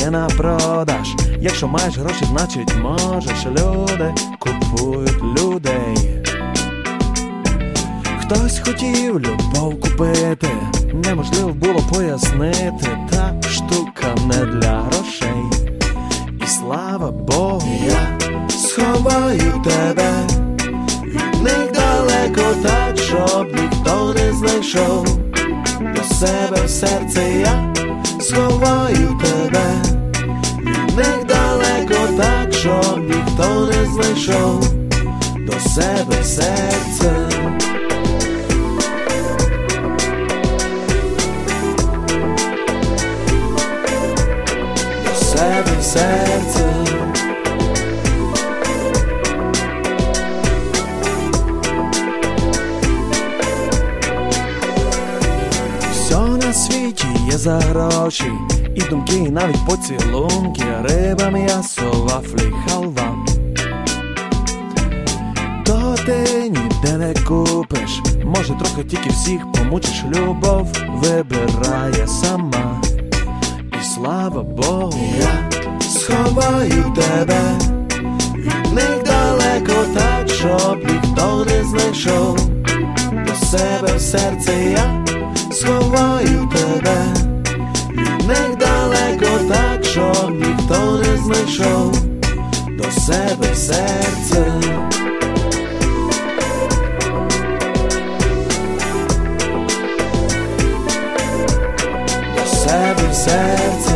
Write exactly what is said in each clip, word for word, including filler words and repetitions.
є на продаж. Якщо маєш гроші, значить можеш. Люди купують людей. Хтось хотів любов купити, неможливо було пояснити. Та штука не для грошей. І слава Богу, я сховаю тебе від них далеко, так, щоб ніхто не знайшов. До себе в серце я сховаю тебе від них далеко, так, щоб ніхто не знайшов. До себе в серце. До себе в серце. Все на світі є за гроші, і думки, і навіть поцілунки, риба, м'ясо, вафлі, халва. То ти ніде не купиш, може трохи тільки всіх помучиш. Любов вибирає сама. І слава Богу, я сховаю тебе від них далеко, так, щоб ніхто не знайшов. До себе в серце я сховаю тебе від них далеко, так, щоб ніхто не знайшов. До себе в серце. До себе в серце.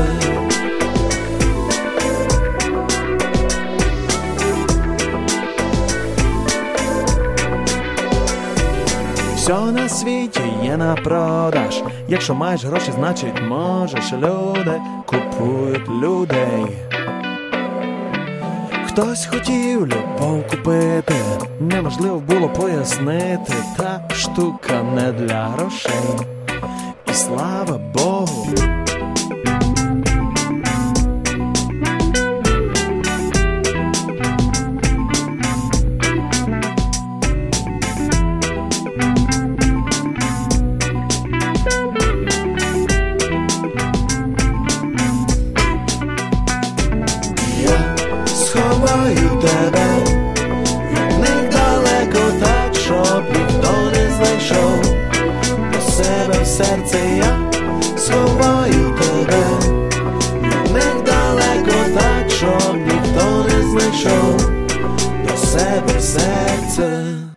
Все на світі є на продаж. Якщо маєш гроші, значить можеш. Люди купують людей. Хтось хотів любов купити, неможливо було пояснити. Та штука не для грошей. І слава Богу. Сховаю тебе від них далеко, так, щоб ніхто не знайшов. До себе в серце я сховаю тебе від них далеко, так, щоб ніхто не знайшов. До себе в серце.